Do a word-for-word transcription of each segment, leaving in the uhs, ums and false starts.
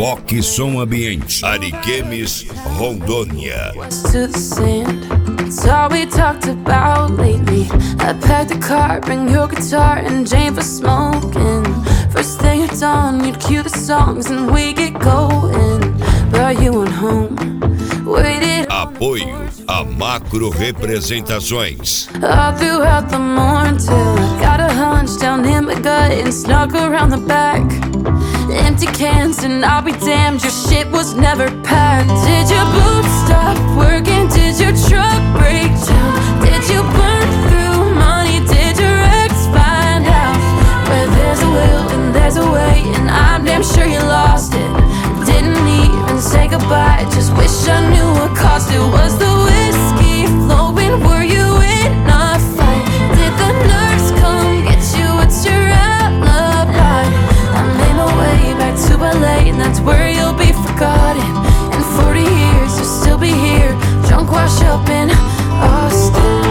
Boque Som Ambiente, Ariquemes, Rondônia. To the sand, it's all we talked about lately. I packed the car, bring your guitar and Jane for smoking. First thing at dawn, you'd cue the songs and we get going. Brought you on home, waited. Apoio a Macro Representações. All throughout the morning till I got a hunch down in my gut and snuck around the back. Empty cans and I'll be damned, your shit was never packed. Did your boots stop working? Did your truck break down? Did you burn through money? Did your ex find out? Where there's a will and there's a way, and I'm damn sure you lost it. Didn't even say goodbye, just wish I knew what caused it. Was the whiskey flowing? Were you in a fight? Did the nurse come get you? What's your alibi? I made my way back to L A, and that's where you'll be forgotten. In forty years you'll still be here, drunk wash up in Austin.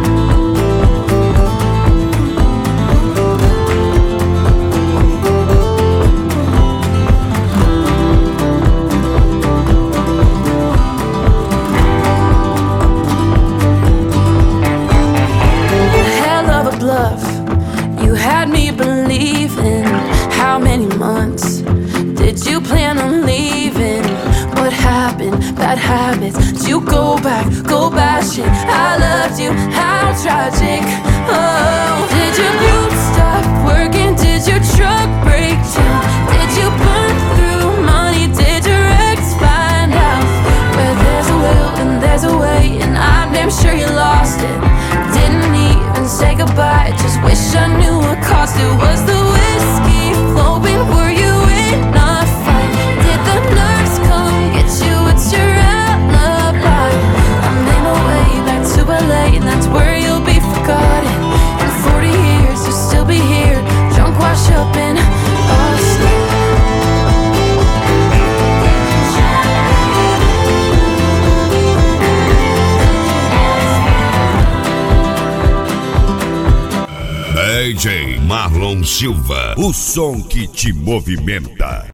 You had me believing. How many months did you plan on leaving? What happened? Bad habits. Did you go back, go bashing? I loved you, how tragic. Oh, did your boots stop working? Did your truck break down? Did you burn through money? Did your ex find out? Where there's a will and there's a way, and I'm damn sure you lost it. Didn't even say goodbye, just wish I knew what caused it. Was the whiskey flowing? Were you in a fight? Did the nurse come get you? What's your alibi? I made my way back to L A, and that's where you'll be forgotten. In forty years you'll still be here, drunk wash up in Austin. D J Marlon Silva, o som que te movimenta.